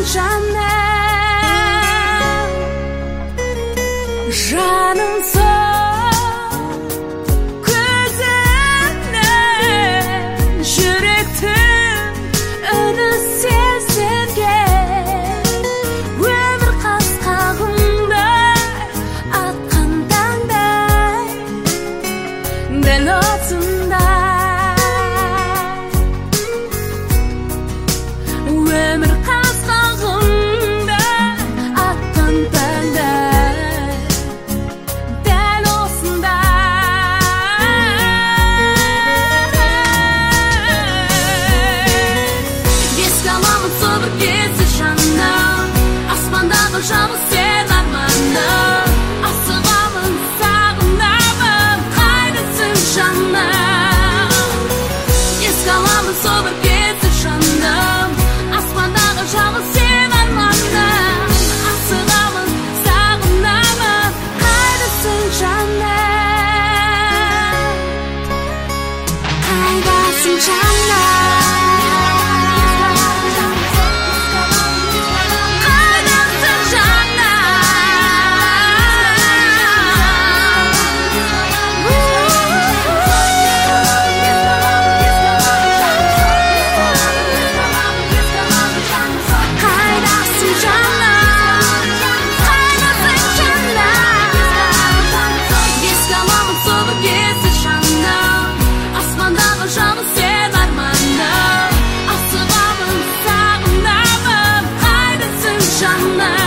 Жаным сол көзіңнен жүректің үні сездірген өмір қасқағымдай атқан таңдай дәл осындай өмір қасқағымдай атқан таңдай дәл осындай еске аламын сол бір кезді жаным аспандағы жалғыз сен арманым асығамын сағынамын қайдасың жаным еске аламын сол бір кезді жаным аспандағы жалғыз сен арманым асығамын сағынамын қайдасың жаным қайдасың жаным Жанна